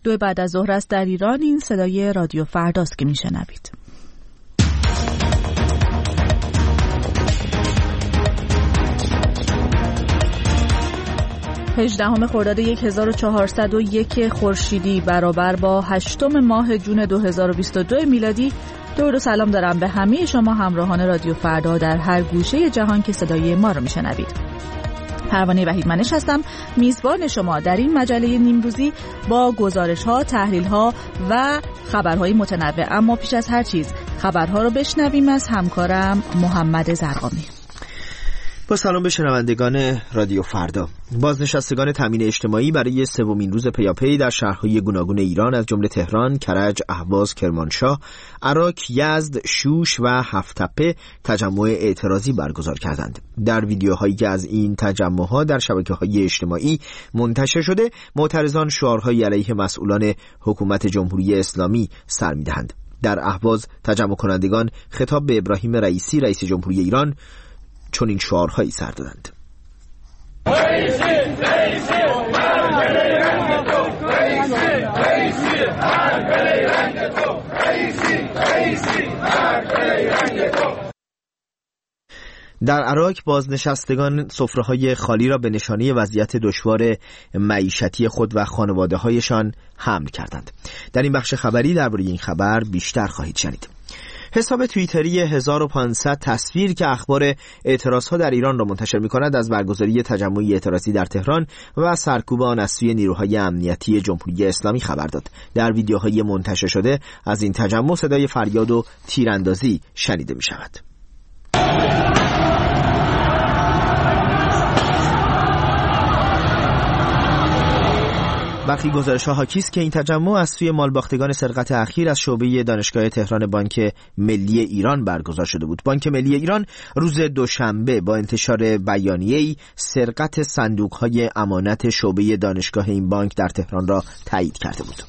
2 بعد از ظهر است در ایران. این صدای رادیو فرداست که میشنوید. 18 خرداد 1401 خورشیدی برابر با 8 ماه جون 2022 میلادی. درود و سلام دارم به همه شما همراهان رادیو فردا در هر گوشه جهان که صدای ما رو میشنوید. پروانه وحیدمنش هستم، میزبان شما در این مجله نیمروزی با گزارش‌ها، تحلیل‌ها و خبرهای متنوع. اما پیش از هر چیز خبرها رو بشنویم از همکارم محمد زرقامی. با سلام به شنوندگان رادیو فردا. بازنشستگان تامین اجتماعی برای سومین روز پیاپی در شهرهای گوناگون ایران از جمله تهران، کرج، اهواز، کرمانشاه، عراق، یزد، شوش و هفت‌تپه تجمع اعتراضی برگزار کردند. در ویدیوهایی که از این تجمع‌ها در شبکه‌های اجتماعی منتشر شده، معترضان شعارهایی علیه مسئولان حکومت جمهوری اسلامی سر می‌دهند. در اهواز تجمع کنندگان خطاب به ابراهیم رئیسی رئیس جمهوری ایران چون این شعارهایی سر دادند. در عراق بازنشستگان سفره‌های خالی را به نشانه وضعیت دشوار معیشتی خود و خانواده‌هایشان حمل کردند. در این بخش خبری درباره این خبر بیشتر خواهید شنید. حساب توییتری 1500 تصویر که اخبار اعتراضها در ایران را منتشر می‌کند از برگزاری تجمعی اعتراضی در تهران و سرکوب آن از سوی نیروهای امنیتی جمهوری اسلامی خبر داد. در ویدیوهای منتشر شده از این تجمع صدای فریاد و تیراندازی شنیده می‌شود. برخی گزارش‌ها حاکی است که این تجمع از سوی مالباختگان سرقت اخیر از شعبه دانشگاه تهران بانک ملی ایران برگزار شده بود. بانک ملی ایران روز دوشنبه با انتشار بیانیه‌ای سرقت صندوق‌های امانت شعبه دانشگاه این بانک در تهران را تایید کرده بود.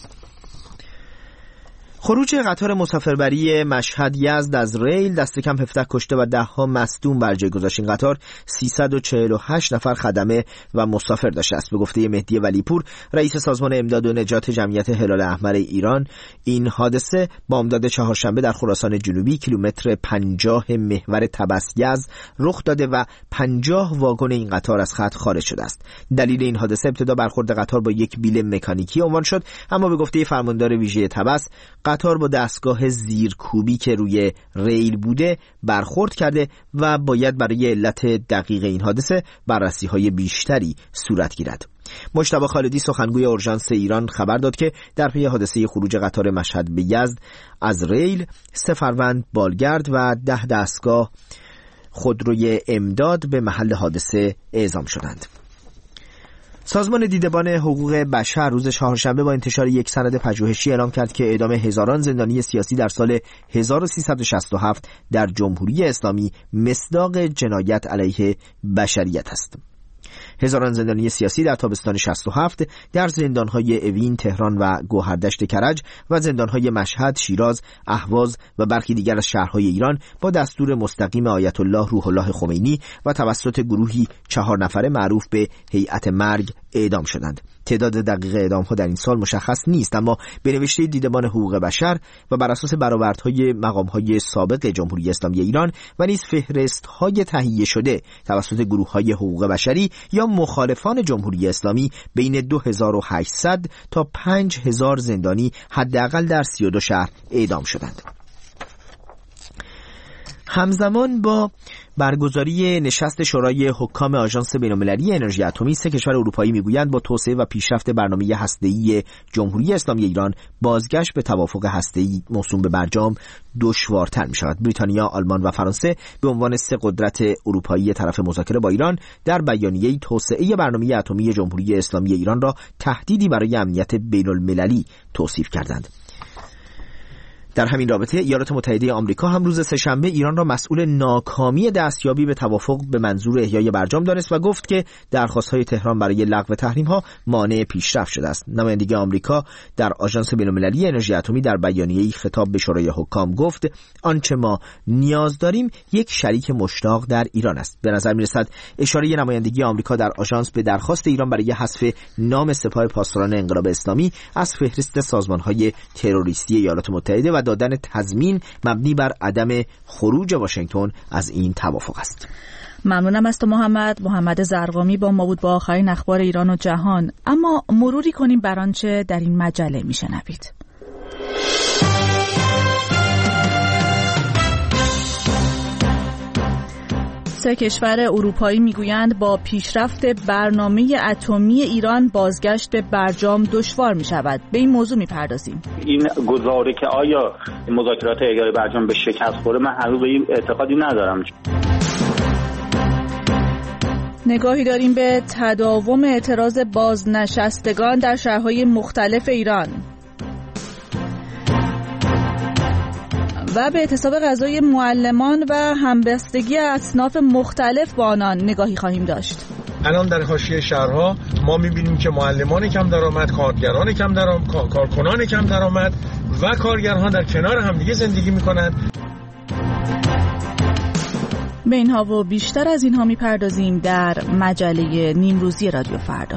خروج قطار مسافربری مشهد یزد از ریل دست کم 17 کشته و 10 مصدوم بر جای گذاشت. این قطار 348 نفر خدمه و مسافر داشته است. به گفته مهدی ولیپور رئیس سازمان امداد و نجات جمعیت هلال احمر ایران، این حادثه بامداد چهارشنبه در خراسان جنوبی کیلومتر 50 محور طبس-یزد رخ داده و 50 واگن این قطار از خط خارج شده است. دلیل این حادثه ابتدا برخورد قطار با یک بیل مکانیکی عنوان شد، اما به گفته فرماندار ویژه طبس قطار با دستگاه زیرکوبی که روی ریل بوده برخورد کرده و باید برای علت دقیق این حادثه بررسی‌های بیشتری صورت گیرد. مجتبی خالدی سخنگوی اورژانس ایران خبر داد که در پی حادثه خروج قطار مشهد به یزد از ریل 3 فروند بالگرد و 10 دستگاه خودروی امداد به محل حادثه اعزام شدند. سازمان دیدبان حقوق بشر روز چهارشنبه با انتشار یک سند پژوهشی اعلام کرد که اعدام هزاران زندانی سیاسی در سال 1367 در جمهوری اسلامی مصداق جنایت علیه بشریت است. هزاران زندانی سیاسی در تابستان 67 در زندان‌های اوین، تهران و گوهردشت کرج و زندان‌های مشهد، شیراز، اهواز و برخی دیگر از شهرهای ایران با دستور مستقیم آیت الله روح الله خمینی و توسط گروهی 4 نفره معروف به هیئت مرگ اعدام شدند. تعداد دقیق اعدام‌ها در این سال مشخص نیست، اما به نوشته دیدبان حقوق بشر و بر اساس برآوردهای مقام‌های سابق جمهوری اسلامی ایران و نیز فهرست‌های تهیه شده توسط گروه‌های حقوق بشری یا مخالفان جمهوری اسلامی بین 2800 تا 5000 زندانی حداقل در 32 شهر اعدام شدند. همزمان با برگزاری نشست شورای حکام آژانس بین‌المللی انرژی اتمی، 3 کشور اروپایی میگویند با توسعه و پیشرفت برنامه هسته‌ای جمهوری اسلامی ایران بازگشت به توافق هسته‌ای موسوم به برجام دشوارتر می‌شود. بریتانیا، آلمان و فرانسه به عنوان 3 قدرت اروپایی طرف مذاکره با ایران در بیانیه‌ای توسعه برنامه اتمی جمهوری اسلامی ایران را تهدیدی برای امنیت بین‌المللی توصیف کردند. در همین رابطه ایالات متحده آمریکا هم روز سه‌شنبه ایران را مسئول ناکامی دستیابی به توافق به منظور احیای برجام دانست و گفت که درخواست‌های تهران برای لغو تحریم‌ها مانع پیشرفت شده است. نمایندگی آمریکا در آژانس بین‌المللی انرژی اتمی در بیانیه‌ای خطاب به شورای حکام گفت آنچه ما نیاز داریم یک شریک مشتاق در ایران است. به نظر می‌رسد اشاره نمایندگی آمریکا در آژانس به درخواست ایران برای حذف نام سپاه پاسداران انقلاب اسلامی از فهرست سازمان‌های تروریستی ایالات متحده و دادن تضمین مبنی بر عدم خروج واشنگتن از این توافق است. ممنونم از تو محمد زرقامی با ما بود با آخرین اخبار ایران و جهان. اما مروری کنیم بر آنچه در این مجله میشنوید. 3 کشور اروپایی میگویند با پیشرفت برنامه اتمی ایران بازگشت به برجام دشوار می شود. به این موضوع میپردازیم. این گزاره که آیا مذاکرات احیای برجام به شکست خوره، من هنوز به این اعتقادی ندارم. نگاهی داریم به تداوم اعتراض بازنشستگان در شهرهای مختلف ایران و به اعتصاب غذای معلمان و همبستگی اصناف مختلف با آنان نگاهی خواهیم داشت. الان در حاشیه شهرها ما می‌بینیم که معلمان کم درآمد، کارگران کم درآمد، کارکنان کم درآمد و کارگران در کنار همدیگه زندگی می‌کنند. به اینها و بیشتر از اینها می‌پردازیم در مجله نیمروزی رادیو فردا.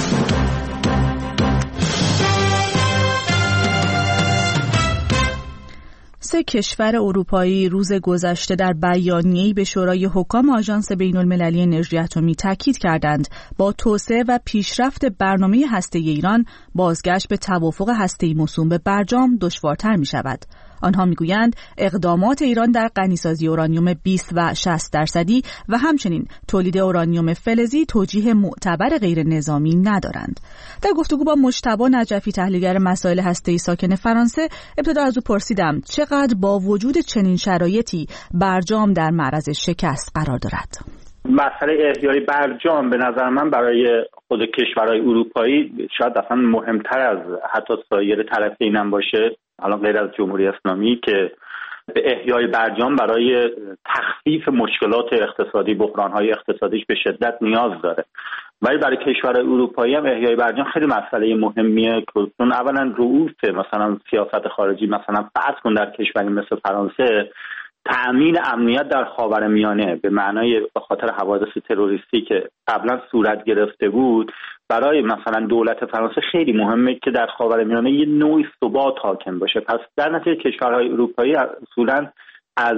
سه کشور اروپایی روز گذشته در بیانیه‌ای به شورای حکام آژانس بین‌المللی انرژی اتمی تاکید کردند با توسعه و پیشرفت برنامه هسته‌ای ایران بازگشت به توافق هسته‌ای موسوم به برجام دشوارتر می‌شود. آنها میگویند اقدامات ایران در غنیسازی اورانیوم 20 و 60% و همچنین تولید اورانیوم فلزی توجیه معتبر غیر نظامی ندارند. در گفتگو با مجتبی نجفی تحلیلگر مسائل هسته‌ای ساکن فرانسه ابتدا از او پرسیدم چقدر با وجود چنین شرایطی برجام در معرض شکست قرار دارد. مسئله احیای برجام به نظر من برای خود کشورهای اروپایی شاید اصلا مهمتر از حتی سایر طرفین هم باشه، حالا غیر از جمهوری اسلامی، که به احیای برجام برای تخفیف مشکلات اقتصادی، بحران‌های اقتصادیش به شدت نیاز داره. ولی برای کشورهای اروپایی هم احیای برجام خیلی مسئله مهمیه، چون اولا رؤوس مثلا سیاست خارجی، مثلا فرض کن در کشوری مثل فرانسه تأمین امنیت در خاورمیانه به معنای به خاطر حوادث تروریستی که قبلا صورت گرفته بود، برای مثلا دولت فرانسه خیلی مهمه که در خاورمیانه یه نوعی ثبات حاکم باشه. پس در نتیجه کشورهای اروپایی اصولاً از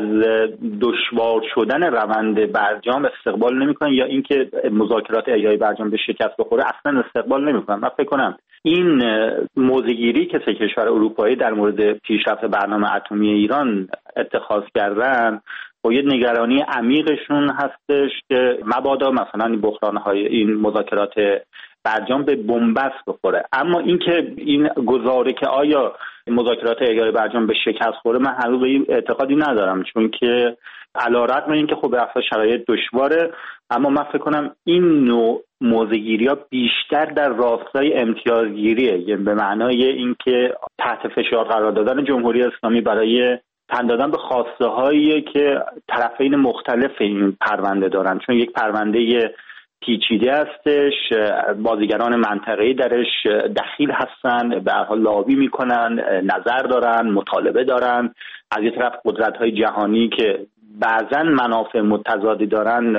دشوار شدن روند برجام استقبال نمی‌کنن یا اینکه مذاکرات احیای برجام به شکست بخوره اصلا استقبال نمی‌کنن. من فکر کنم این موضع‌گیری که سه کشور اروپایی در مورد پیشرفت برنامه اتمی ایران اتخاذ کردن با یه نگرانی عمیقشون هستش که مبادا مثلا این بحران‌های این مذاکرات برجام به بنبست بخوره. اما اینکه این گزاره که آیا مذاکرات احیای برجام به شکست خوره، من هنوز به این اعتقادی ندارم، چون که علی‌رغم اینکه خب به شرایط دشواره، اما من فکر کنم این نوع موضع‌گیری‌ها بیشتر در راستای امتیازگیریه، یعنی به معنای اینکه تحت فشار قرار دادن جمهوری اسلامی برای تن دادن به خواسته‌هایی که طرفین مختلف این پرونده دارن، چون یک پرونده پیچیده هستش، بازیگران منطقه‌ای درش دخیل هستن، به هر حال لابی میکنن، نظر دارن، مطالبه دارن. از یه طرف قدرت‌های جهانی که بعضن منافع متضادی دارن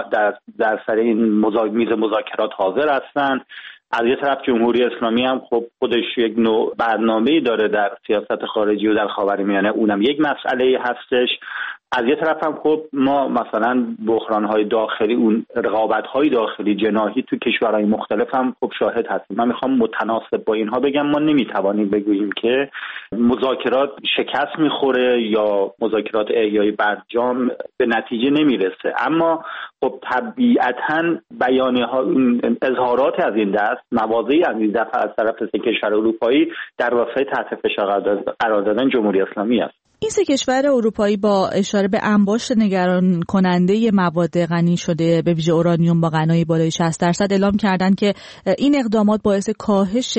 در سر این میز مذاکرات حاضر هستن. از یه طرف جمهوری اسلامی هم خب خودش یک نوع برنامه‌ای داره در سیاست خارجی و در خاورمیانه، اونم یک مسئله هستش. از یه طرف هم خب ما مثلا بحران‌های داخلی، اون رقابت‌های داخلی جناحی تو کشورهای مختلف هم خب شاهد هستیم. من میخوام متناسب با اینها بگم ما نمیتوانیم بگوییم که مذاکرات شکست میخوره یا مذاکرات احیای برجام به نتیجه نمیرسه، اما خب طبیعتاً بیانیه‌ها، اظهارات از این دست، مواضعی از این دفعه از طرف سه کشور اروپایی در راستای تحت فشار قرار دادن جمهوری اسلامی است. این سه کشور اروپایی با اشاره به انباشت نگران کننده مواد غنی شده به ویژه اورانیوم با غنای بالای 60% اعلام کردند که این اقدامات باعث کاهش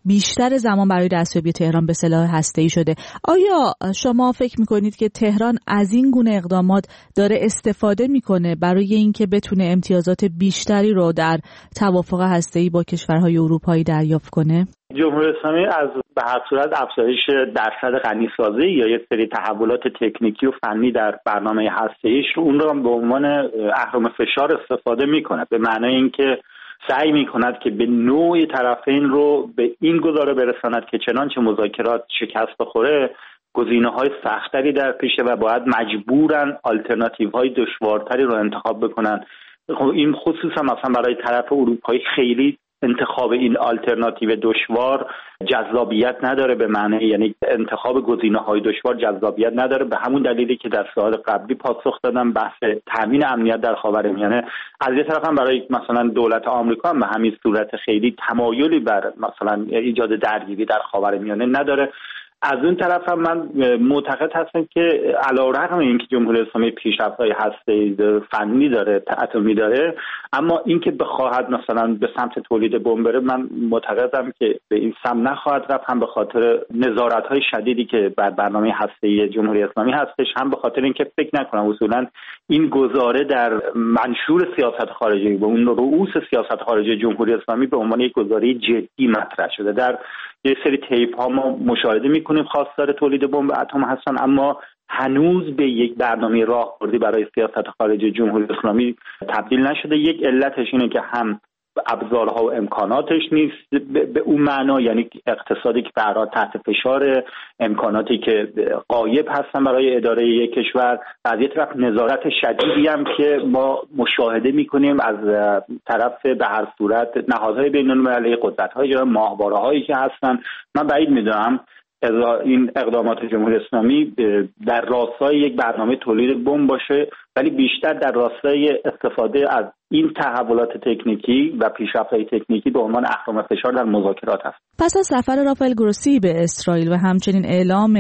بیشتر زمان برای دستیابی تهران به سلاح هسته‌ای شده. آیا شما فکر میکنید که تهران از این گونه اقدامات داره استفاده میکنه برای اینکه بتونه امتیازات بیشتری رو در توافق هسته‌ای با کشورهای اروپایی دریافت کنه؟ جمهوری اسلامی از به هر صورت افزایش درصد غنی‌سازی یا یک سری تحولات تکنیکی و فنی در برنامه هسته‌ایش اون رو به عنوان اهرم فشار استفاده میکنه، به معنای اینکه سعی میکند که به نوع طرفین رو به این گزاره برساند که چنانچه مذاکرات شکست بخوره گزینه‌های سختری در پیشه و باید مجبورن آلترناتیوهای دشوارتری رو انتخاب بکنن. خب این خصوصا مثلا برای طرف اروپایی خیلی انتخاب این آلترناتیو دشوار جذابیت نداره، به معنی یعنی انتخاب گزینه‌های دشوار جذابیت نداره، به همون دلیلی که در سوال قبلی پاسخ دادم بحث تامین امنیت در خاورمیانه از یه طرف هم برای مثلا دولت آمریکا هم به همین صورت خیلی تمایلی بر مثلا ایجاد درگیری در خاورمیانه نداره. از اون طرف هم من معتقد هستم که علیرغم اینکه جمهوری اسلامی پیشرفت‌های هسته‌ای فنی داره، اتمی داره، اما اینکه بخواهد مثلا به سمت تولید بمب بره، من معتقدم که به این سمت نخواهد رفت، هم به خاطر نظارت‌های شدیدی که بر برنامه هسته‌ای جمهوری اسلامی هستش، هم به خاطر اینکه فکر نکنم اصولاً این گزاره در منشور سیاست خارجی و اون رؤوس سیاست خارجی جمهوری اسلامی به عنوان یک گزاره جدی مطرح شده. در یک سری تیپ ها ما مشاهده میکنیم خواستار تولید بمب اتم هستن، اما هنوز به یک برنامه راهبردی برای سیاست خارجی جمهوری اسلامی تبدیل نشده. یک علتش اینه که هم ابزارها و امکاناتش نیست به اون معنا، یعنی اقتصادی که برای تحت فشار، امکاناتی که غایب هستن برای اداره یک کشور، از یک طرف نظارت شدیدی هم که ما مشاهده میکنیم از طرف به هر صورت نهادهای بین‌المللی، قدرت‌های یا ماهواره‌هایی که هستن. من بعید میدونم این اقدامات جمهوری اسلامی در راستای یک برنامه تولید بمب باشه، ولی بیشتر در راستای استفاده از این تحولات تکنیکی و پیشرفت‌های تکنیکی به عنوان اهرم فشار در مذاکرات است. پس از سفر رافائل گروسی به اسرائیل و همچنین اعلام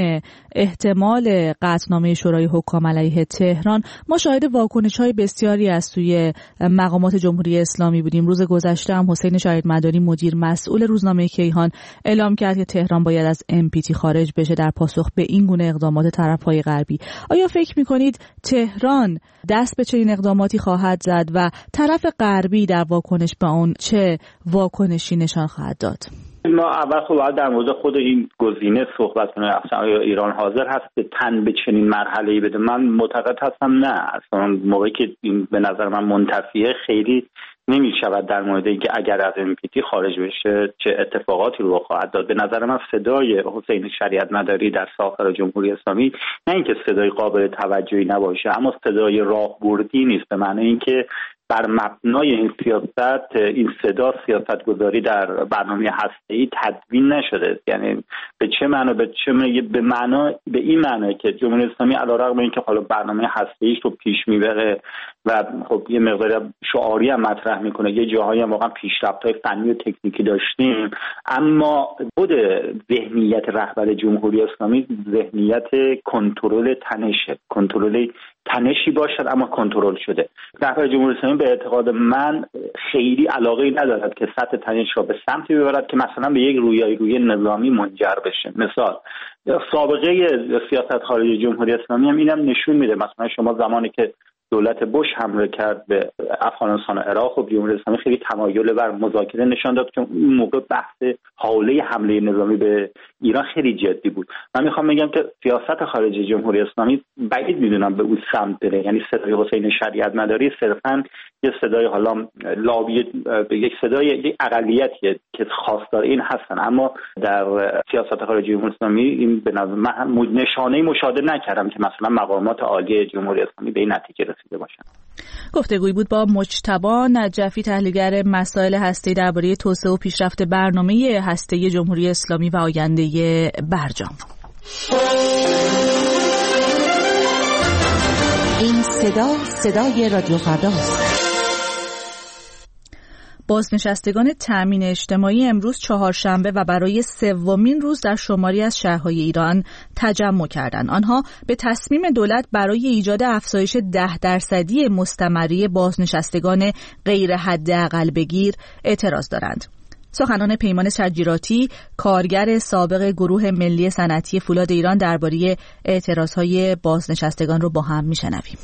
احتمال قطعنامه شورای حکام علیه تهران، ما شاهد واکنش‌های بسیاری از سوی مقامات جمهوری اسلامی بودیم. روز گذشته هم حسین شهیدمداری مدیر مسئول روزنامه کیهان اعلام کرد که تهران باید از NPT خارج بشه در پاسخ به این گونه اقدامات طرف‌های غربی. آیا فکر می‌کنید تهران دست به چنین اقداماتی خواهد زد و طرف غربی در واکنش به اون چه واکنشی نشان خواهد داد؟ ما اول خب باید در مورد خود این گزینه صحبت کنیم. اصلا ایران حاضر هست به تن به چنین مرحله‌ای بده؟ من معتقد هستم نه. اصلا موقعی که این به نظر من منتفیه خیلی نمی شود در مورد اینکه اگر از NPT خارج بشه چه اتفاقاتی رو خواهد داد. به نظر من صدای حسین شریعتمداری در ساختار جمهوری اسلامی نه اینکه صدای قابل توجهی نباشه، اما صدای راهبردی نیست، به معنی اینکه بر مبنای این سیاست، این صدا سیاستگذاری در برنامه هسته‌ای تدوین نشده. یعنی به چه معنا؟ به این معنی که جمهوری اسلامی علیرغم اینکه حالا برنامه هسته‌ایش رو پیش میبره و خب یه مقدار شعاری هم مطرح میکنه، یه جاهایی هم واقعا پیشرفت‌های فنی و تکنیکی داشتیم، اما خود ذهنیت رهبر جمهوری اسلامی ذهنیت کنترل تنشه، کنترل تنشی باشد اما کنترل شده. رهبر جمهوری اسلامی به اعتقاد من خیلی علاقه‌ای ندارد که سطح تنش را به سمتی ببرد که مثلا به یک رویارویی نظامی منجر بشه. مثال سابقه سیاست خارجی جمهوری اسلامی هم اینم نشون میده. مثلا شما زمانی که دولت بوش حمله کرد به افغانستان و عراق و جمهوری اسلامی خیلی تمایل بر مذاکره نشان داد که اون موقع بحث حاله حمله نظامی به ایران خیلی جدی بود. من میخوام بگم که سیاست خارجی جمهوری اسلامی بعید میدونم به اون سمت بره. یعنی صدای حسین شریعتمداری صرفاً یه صدای حالا لابی، یک صدای یک اقلیتیه که خواستار این هستن، اما در سیاست خارجی جمهوری اسلامی این به نظر من نشانه‌ای مشاهده نکردم که مثلا مقامات عالی جمهوری اسلامی به این نتیجه رسیده باشن. گفتگویی بود با مجتبی نجفی، تحلیلگر مسائل هسته‌ای درباره توسعه و پیشرفت برنامه هسته‌ای جمهوری اسلامی و آینده برجام. این صدای رادیو فرداست. بازنشستگان تامین اجتماعی امروز چهارشنبه و برای سومین روز در شماری از شهرهای ایران تجمع کردند. آنها به تصمیم دولت برای ایجاد افزایش 10% مستمری بازنشستگان غیر حداقل بگیر اعتراض دارند. سخنان پیمان شجیراتی، کارگر سابق گروه ملی صنعتی فولاد ایران، درباره اعتراضهای بازنشستگان رو با هم میشنویم.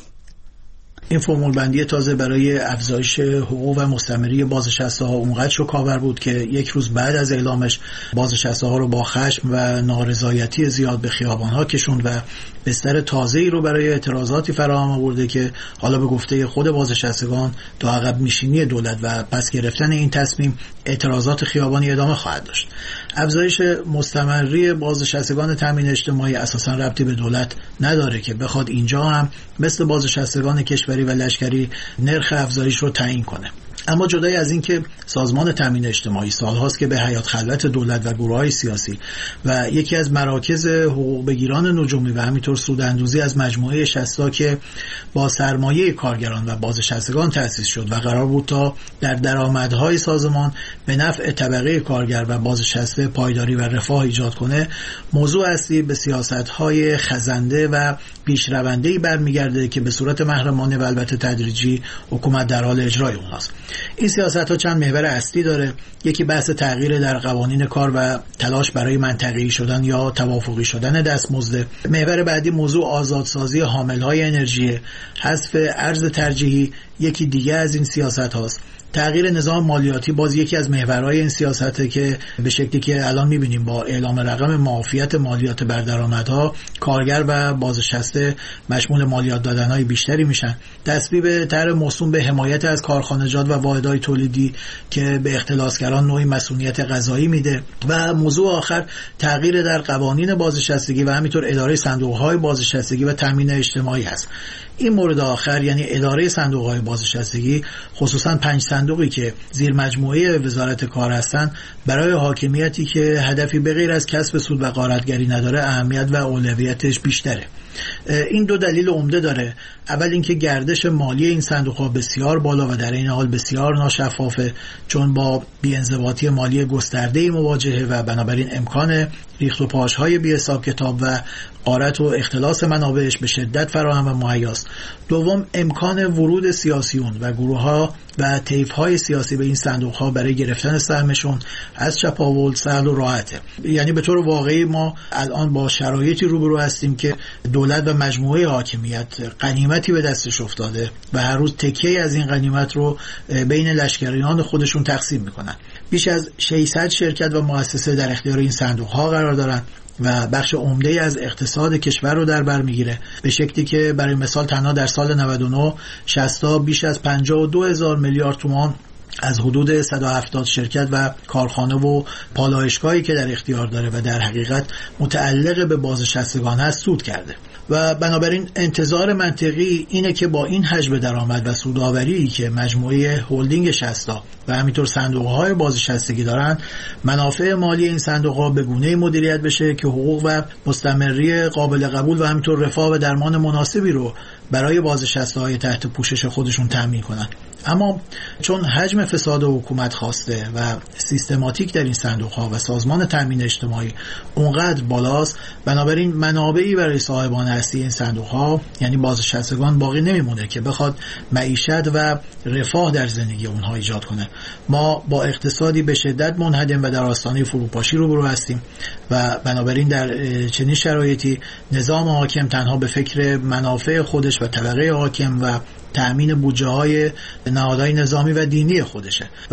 این فرمول بندی تازه برای افزایش حقوق و مستمری بازنشسته‌ها اونقدر شکاور بود که یک روز بعد از اعلامش بازنشسته‌ها رو با خشم و نارضایتی زیاد به خیابان‌ها کشوند و بستر تازه‌ای رو برای اعتراضاتی فراهم آورده که حالا به گفته خود بازنشستگان تا عقب نشینی دولت و پس گرفتن این تصمیم اعتراضات خیابانی ادامه خواهد داشت. افزایش مستمری بازنشستگان تامین اجتماعی اساساً ربطی به دولت نداره که بخواد اینجا هم مثل بازنشستگان کشوری و لشکری نرخ افزایش رو تعیین کنه. اما جدای از این که سازمان تامین اجتماعی سالهاست که به حیات خلوت دولت و گروه‌های سیاسی و یکی از مراکز حقوق بگیران نجومی و همینطور سوداندوزی از مجموعه 60 که با سرمایه کارگران و بازنشستگان تأسیس شد و قرار بود تا در درآمدهای سازمان به نفع طبقه کارگر و بازنشسته پایداری و رفاه ایجاد کنه، موضوع اصلی به سیاست‌های خزنده و پیشرونده‌ای برمیگرده که به صورت محرمانه و البته تدریجی حکومت در حال اجرای اونهاست. این سیاست‌ها چند محور اصلی داره. یکی بحث تغییر در قوانین کار و تلاش برای منطقه‌ای شدن یا توافقی شدن دستمزد. محور بعدی موضوع آزادسازی حامل‌های انرژی، حذف ارز ترجیحی یکی دیگه از این سیاست‌هاست. تغییر نظام مالیاتی باز یکی از محورهای این سیاسته که به شکلی که الان می‌بینیم با اعلام رقم معافیت مالیات بر درآمدها کارگر و بازنشسته مشمول مالیات دادن‌های بیشتری میشن. تصویب طرح موسوم به حمایت از کارخانجات و واحدهای تولیدی که به اختلاسگران نوعی مسئولیت قضایی میده و موضوع آخر تغییر در قوانین بازنشستگی و همینطور اداره صندوق‌های بازنشستگی و تامین اجتماعی هست. این مورد آخر یعنی اداره صندوق‌های بازنشستگی، خصوصا 5 صندوقی که زیر مجموعه وزارت کار هستن، برای حاکمیتی که هدفی به غیر از کسب سود و غارتگری نداره اهمیت و اولویتش بیشتره. این دو دلیل عمده داره. اول اینکه گردش مالی این صندوق‌ها بسیار بالا و در این حال بسیار ناشفافه، چون با بی‌انضباطی مالی گسترده‌ای مواجهه و بنابراین امکان ریخت و پاش‌های بی‌حساب کتاب و غارت و اختلاس منابعش به شدت فراهم و مهیاست. دوم، امکان ورود سیاسیون و گروه‌ها و طیف‌های سیاسی به این صندوق‌ها برای گرفتن سهمشون از چپاول سهل و راحته. یعنی به طور واقعی ما الان با شرایطی روبرو هستیم که دولت و مجموعه حاکمیت غنیمتی به دستش افتاده و هر روز تکیه از این غنیمت رو بین لشکریان خودشون تقسیم میکنن. بیش از 600 شرکت و مؤسسه در اختیار این صندوق‌ها قرار دارن و بخش عمده از اقتصاد کشور رو در بر میگیره، به شکلی که برای مثال تنها در سال 99 60 بیش از 52,000 میلیارد تومان از حدود 170 شرکت و کارخانه و پالایشگاهی که در اختیار داره و در حقیقت متعلق به بازنشستگان هست سود کرده. و بنابراین انتظار منطقی اینه که با این حجم درآمد و سودآوری که مجموعه هلدینگ 60 و همینطور صندوق‌های بازنشستگی دارن، منافع مالی این صندوق‌ها به گونه‌ای مدیریت بشه که حقوق و مستمری قابل قبول و همینطور رفاه و درمان مناسبی رو برای بازنشسته‌های تحت پوشش خودشون تامین کنن. اما چون حجم فساد حکومت خواسته و سیستماتیک در این صندوق‌ها و سازمان تامین اجتماعی اونقدر بالاست، بنابراین منابعی برای صاحبان اصلی این صندوق‌ها یعنی بازنشستگان باقی نمیمونه که بخواد معیشت و رفاه در زندگی اونها ایجاد کنه. ما با اقتصادی به شدت منهدم و در آستانه فروپاشی روبرو هستیم و بنابراین در چنین شرایطی نظام حاکم تنها به فکر منافع خودش و طبقه حاکم و تأمین بودجه‌های نهادهای نظامی و دینی خودشه و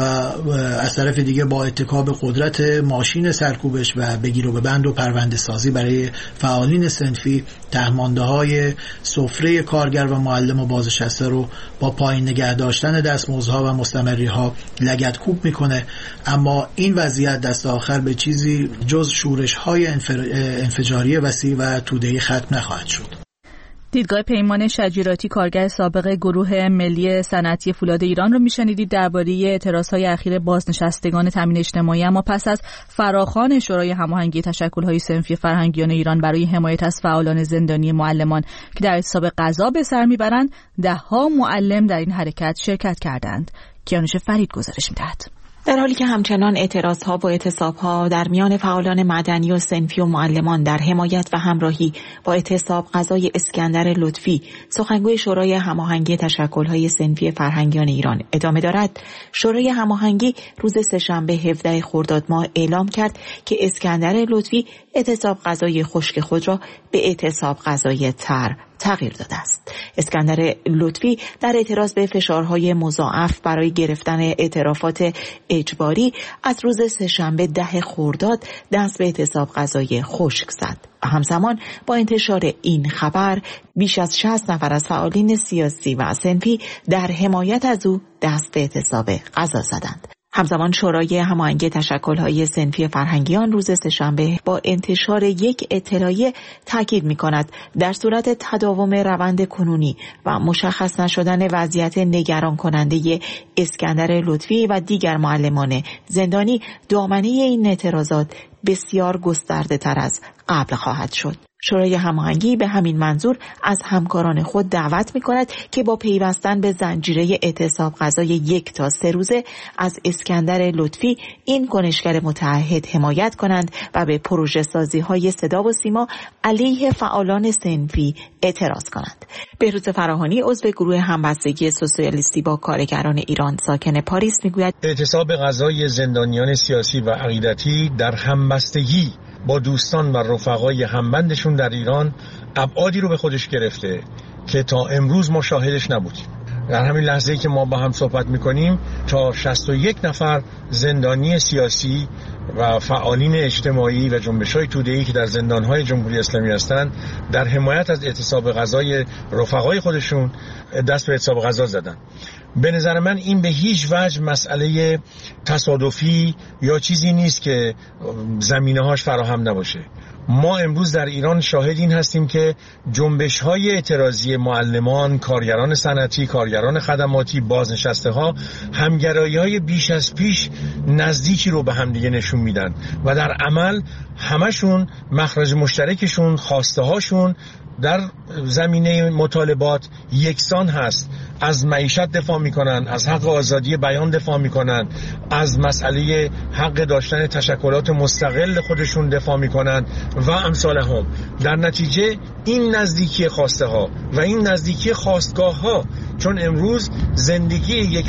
از طرف دیگه با اتکا به قدرت ماشین سرکوبش و بگیر و ببند و پرونده سازی برای فعالین صنفی تهمانده‌های سفره کارگر و معلم و بازنشسته رو با پایین نگه داشتن دستمزدها و مستمری‌ها لگدکوب میکنه. اما این وضعیت دست آخر به چیزی جز شورش‌های انفجاری وسیع و توده‌ای ختم نخواهد شد. دیدگاه پیمان شجیراتی، کارگر سابق گروه ملی صنعتی فولاد ایران رو میشنیدید درباره اعتراضهای اخیر بازنشستگان تامین اجتماعی. اما پس از فراخوان شورای هماهنگی تشکل‌های صنفی فرهنگیان ایران برای حمایت از فعالان زندانی معلمان که در اعتصاب غذا به سر میبرند، 10 معلم در این حرکت شرکت کردند. کیانوش فرید گزارش می‌دهد. در حالی که همچنان اعتراضها و اعتصابها در میان فعالان مدنی و صنفی و معلمان در حمایت و همراهی با اعتصاب غذای اسکندر لطفی، سخنگوی شورای هماهنگی تشکل‌های صنفی فرهنگیان ایران ادامه دارد، شورای هماهنگی روز سه‌شنبه 17 خرداد ماه اعلام کرد که اسکندر لطفی اعتصاب غذای خشک خود را به اعتصاب غذای تر تغییر داده است. اسکندر لطفی در اعتراض به فشارهای مضاعف برای گرفتن اعترافات اجباری از روز سه‌شنبه 10 خرداد دست به اعتصاب غذای خشک زد. همزمان با انتشار این خبر بیش از 60 نفر از فعالین سیاسی و صنفی در حمایت از او دست به اعتصاب غذا زدند. همزمان شورای هماهنگی تشکل‌های صنفی فرهنگیان روز سه‌شنبه با انتشار یک اطلاعیه تاکید می‌کند در صورت تداوم روند کنونی و مشخص نشدن وضعیت نگران کننده اسکندر لطفی و دیگر معلمان زندانی، دامنه این اعتراضات بسیار گسترده تر از قبل خواهد شد. شورای هماهنگی به همین منظور از همکاران خود دعوت می‌کند که با پیوستن به زنجیره اعتصاب غذای 1 تا 3 روزه از اسکندر لطفی، این کنشگر متعهد حمایت کنند و به پروژه سازی‌های صدا و سیما علیه فعالان صنفی اعتراض کنند. بهروز فراهانی عضو گروه همبستگی سوسیالیستی با کارگران ایران ساکن پاریس میگوید اعتصاب غذای زندانیان سیاسی و عقیدتی در همبستگی با دوستان و رفقای همبندشون در ایران ابعادی رو به خودش گرفته که تا امروز ما شاهدش نبودیم. در همین لحظه‌ای که ما با هم صحبت می‌کنیم تا 61 نفر زندانی سیاسی و فعالین اجتماعی و جنبش‌های توده‌ای که در زندان‌های جمهوری اسلامی هستند در حمایت از اعتصاب غذای رفقای خودشون دست به اعتصاب غذا زدن. به نظر من این به هیچ وجه مسئله تصادفی یا چیزی نیست که زمینه‌هاش فراهم نباشه. ما امروز در ایران شاهد این هستیم که جنبش‌های اعتراضی معلمان، کارگران صنعتی، کارگران خدماتی، بازنشسته‌ها همگرایی‌های بیش از پیش نزدیکی رو به همدیگه نشون میدن و در عمل همشون مخرج مشترکشون، خواسته‌هاشون در زمینه مطالبات یکسان هست. از معیشت دفاع میکنن، از حق آزادی بیان دفاع میکنن، از مسئله حق داشتن تشکلات مستقل خودشون دفاع میکنن و امثال هم. در نتیجه این نزدیکی خواسته ها و این نزدیکی خواستگاه ها، چون امروز زندگی یک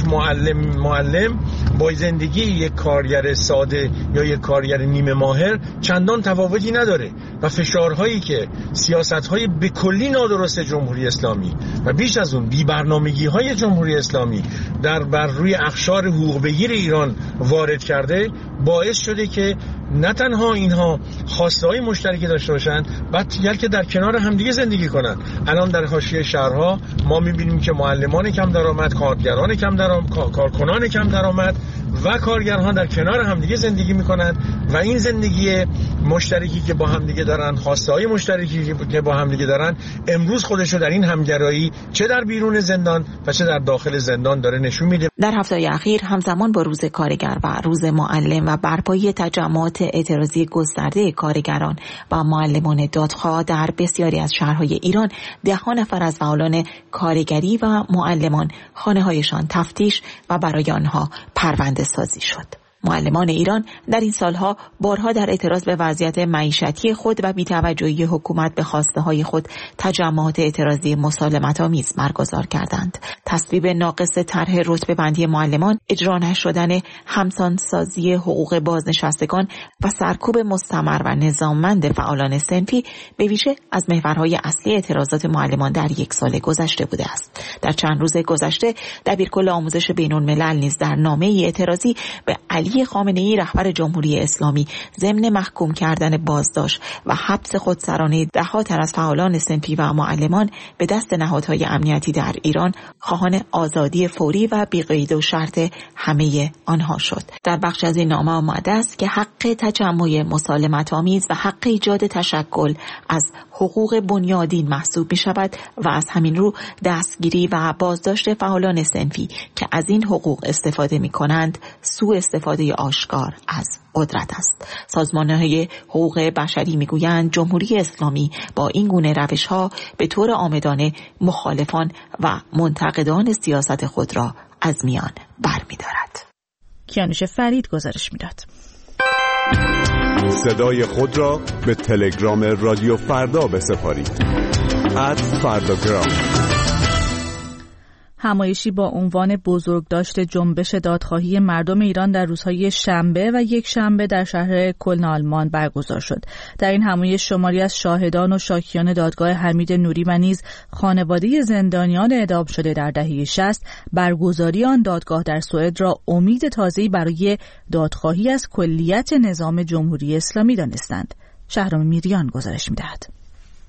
معلم با زندگی یک کارگر ساده یا یک کارگر نیمه ماهر چندان تفاوتی نداره و فشارهایی که سیاست‌های به کلی نادرست جمهوری اسلامی و بیش از اون بی‌برنامگی‌های جمهوری اسلامی بر روی اقشار حقوق بگیر ایران وارد کرده، باعث شده که نه تنها اینها خواسته‌های مشترکی داشته باشن، بلکه در کنار همدیگه زندگی کنن. الان در حاشیه شهرها ما می‌بینیم که معلمان کم درآمد، کارگران کم درآمد، کارکنان کم درآمد و کارگران در کنار همدیگه زندگی میکنن و این زندگی مشترکی که با همدیگه دارن، خواسته‌های مشترکی که با همدیگه دارن، امروز خودشو در این همگرایی چه در بیرون زندان و چه در داخل زندان داره نشون میده. در هفته اخیر همزمان با روز کارگر و روز معلم و برپایی تجمعات اعتراضی گسترده کارگران و معلمان دادخواه در بسیاری از شهرهای ایران، ده‌ها نفر از فعالان کارگری و معلمان خانه‌هایشان تفتیش و برای آنها پرونده سازی شد. معلمان ایران در این سالها بارها در اعتراض به وضعیت معیشتی خود و بی‌توجهی حکومت به خواسته‌های خود تجمعات اعتراضی مسالمت‌آمیز برگزار کردند. تصویب ناقص طرح رتبه‌بندی معلمان، اجرا نشدن همسانسازی حقوق بازنشستگان و سرکوب مستمر و نظاممند فعالان صنفی به ویژه از محورهای اصلی اعتراضات معلمان در یک سال گذشته بوده است. در چند روز گذشته دبیرکل آموزش بین‌الملل نیز در نامه‌ای اعتراضی به علی خامنه‌ای رهبر جمهوری اسلامی ضمن محکوم کردن بازداشت و حبس خودسرانه ده‌ها تن از فعالان صنفی و معلمان به دست نهادهای امنیتی در ایران خواهان آزادی فوری و بی‌قید و شرط همه آنها شد. در بخش از این نامه آمده است که حق تجمع مسالمت‌آمیز و حق ایجاد تشکل از حقوق بنیادین محسوب می شود و از همین رو دستگیری و بازداشت فعالان صنفی که از این حقوق استفاده می کنند سوء استفاده آشکار از قدرت است. سازمان‌های حقوق بشری میگویند جمهوری اسلامی با این گونه روش‌ها به طور عامدانه مخالفان و منتقدان سیاست خود را از میان برمی‌دارد. کیانوش فرید گزارش میداد. صدای خود را به تلگرام رادیو فردا بسپارید. @فرداگرام. همایشی با عنوان بزرگداشت جنبش دادخواهی مردم ایران در روزهای شنبه و یک شنبه در شهر کلن آلمان برگزار شد. در این همایش شماری از شاهدان و شاکیان دادگاه حمید نوری و نیز خانواده زندانیان اعدام شده در دهه 60 برگزاری آن دادگاه در سوئد را امید تازه‌ای برای دادخواهی از کلیت نظام جمهوری اسلامی دانستند. شهرام میریان گزارش می‌دهد.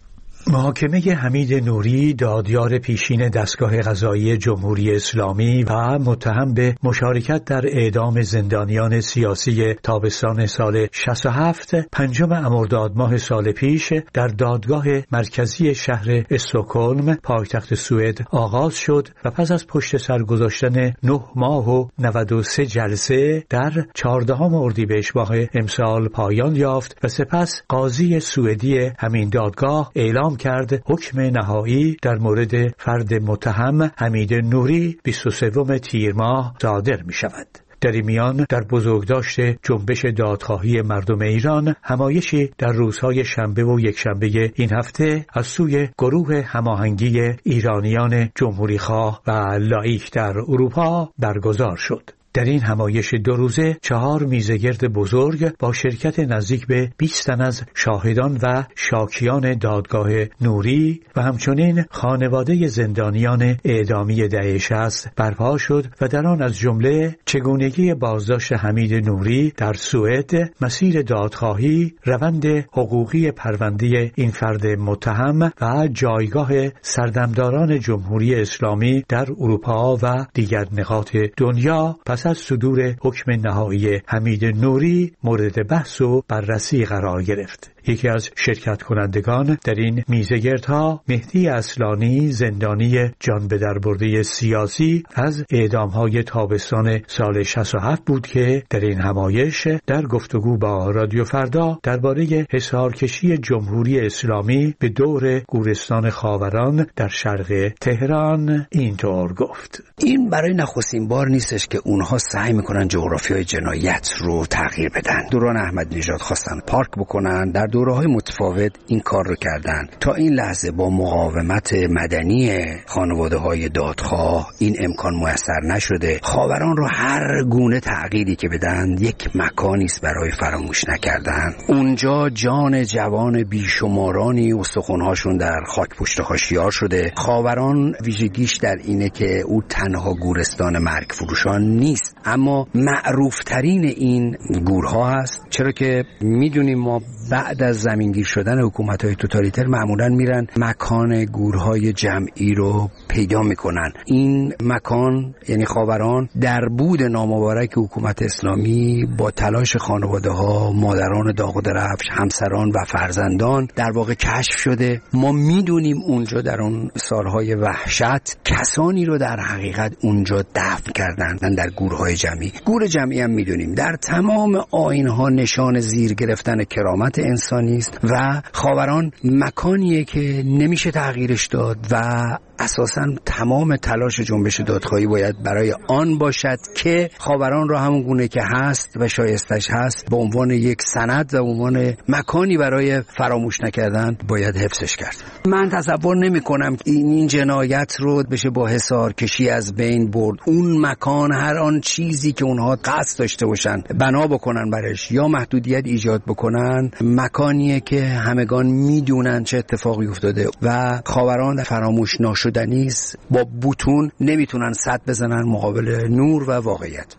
محاکمه حمید نوری، دادیار پیشین دستگاه قضایی جمهوری اسلامی و متهم به مشارکت در اعدام زندانیان سیاسی تابستان سال 67 5 مرداد ماه سال پیش در دادگاه مرکزی شهر استکهلم پایتخت سوئد آغاز شد و پس از پشت سر گذاشتن 9 ماه و 93 جلسه در 14 اردیبهشت ماه امسال پایان یافت و سپس قاضی سوئدی همین دادگاه اعلام کرد حکم نهایی در مورد فرد متهم حمید نوری 23 تیر ماه صادر می شود. در این میان در بزرگداشت جنبش دادخواهی مردم ایران همایشی در روزهای شنبه و یکشنبه این هفته از سوی گروه هماهنگی ایرانیان جمهوریخواه و لاییک در اروپا برگزار شد. در این همایش 2 روزه 4 میزگرد بزرگ با شرکت نزدیک به 20 تن از شاهدان و شاکیان دادگاه نوری و همچنین خانواده زندانیان اعدامی دهه 60 برپا شد و در آن از جمله چگونگی بازداشت حمید نوری در سوئد، مسیر دادخواهی، روند حقوقی پرونده این فرد متهم و جایگاه سردمداران جمهوری اسلامی در اروپا و دیگر نقاط دنیا پس از صدور حکم نهایی حمید نوری مورد بحث و بررسی قرار گرفت. یکی از شرکت کنندگان در این میزگردها مهدی اصلانی، زندانی جان به در برده سیاسی از اعدام‌های تابستان سال 67 بود که در این همایش در گفتگو با رادیو فردا درباره حصارکشی جمهوری اسلامی به دور گورستان خاوران در شرق تهران اینطور گفت: این برای نخستین بار نیستش که اونها سعی میکنن جغرافیای جنایت رو تغییر بدن. دوران احمدی نژاد خواستن پارک بکنن، در دوره‌های متفاوت این کار رو کردن. تا این لحظه با مقاومت مدنی خانواده‌های دادخواه این امکان میسر نشده. خاوران رو هر گونه تغییری که بدن یک مکانی است برای فراموش نکردن. اونجا جان جوان بیشمارانی استخوان‌هاشون در خاک پشت هاشیار شده. خاوران ویژگیش در اینه که او تنها گورستان مرگ فروشان نیست، اما معروف ترین این گورها هست. چرا که میدونیم ما بعد از زمینگیر شدن حکومت‌های توتالیتر معمولاً میرن مکان گورهای جمعی رو پیدا میکنن. این مکان یعنی خاوران در بود نامبارک حکومت اسلامی با تلاش خانواده‌ها، مادران داغ و درفش، همسران و فرزندان در واقع کشف شده. ما میدونیم اونجا در اون سالهای وحشت کسانی رو در حقیقت اونجا دفن کردن در گورهای جمعی. گور جمعی هم میدونیم در تمام آیین‌ها نشان زیر گرفتن کرامت انسانی است و خاوران مکانیه که نمیشه تغییرش داد و اساساً تمام تلاش جنبش دادخواهی باید برای آن باشد که خاوران را همون گونه که هست و شایستش هست به عنوان یک سند و به عنوان مکانی برای فراموش نکردن باید حفظش کرد. من تصور نمی کنم این جنایت رو بشه با حصار کشی از بین برد. اون مکان هر آن چیزی که اونها قصد داشته باشن بنا بکنن برش یا محدودیت ایجاد بکنن، مکانیه که همگان میدونن چه اتفاقی افتاده و خاوران فراموش ناشدنیست. با بوتون نمیتونن سد بزنن مقابل نور و واقعیت.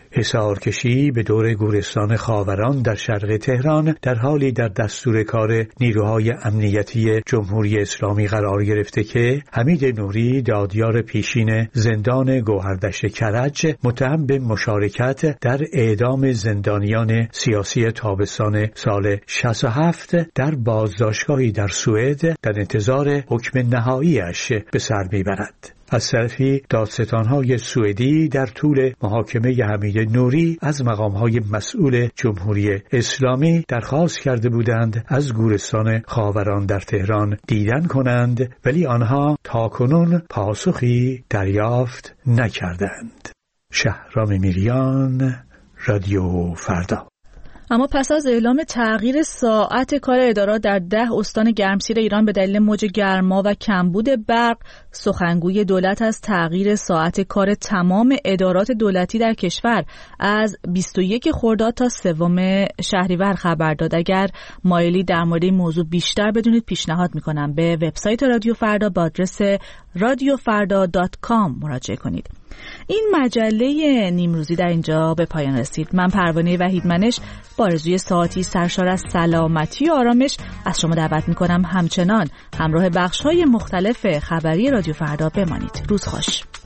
حصارکشی به دور گورستان خاوران در شرق تهران در حالی در دستور کار نیروهای امنیتی جمهوری اسلامی قرار گرفته که حمید نوری، دادیار پیشین زندان گوهردشت کرج، متهم به مشارکت در اعدام زندانیان سیاسی تابستان سال 67 در بازداشتگاهی در سوئد در انتظار حکم نهاییش به سر میبرد. از طرفی دادستان‌های سوئدی در طول محاکمه حمید نوری از مقام‌های مسئول جمهوری اسلامی درخواست کرده بودند از گورستان خاوران در تهران دیدن کنند، ولی آنها تاکنون پاسخی دریافت نکردند. شهرام میریان، رادیو فردا. اما پس از اعلام تغییر ساعت کار ادارات در 10 استان گرمسیر ایران به دلیل موج گرما و کمبود برق، سخنگوی دولت از تغییر ساعت کار تمام ادارات دولتی در کشور از 21 خرداد تا 3 شهریور خبر داد. اگر مایلی در مورد این موضوع بیشتر بدونید پیشنهاد میکنم به وبسایت رادیو فردا با آدرس radiofarda.com مراجعه کنید. این مجله نیمروزی در اینجا به پایان رسید. من پروانه وحیدمنش با آرزوی ساعتی سرشار از سلامتی و آرامش از شما دعوت میکنم همچنان همراه بخش‌های مختلف خبری رادیو فردا بمانید. روز خوش.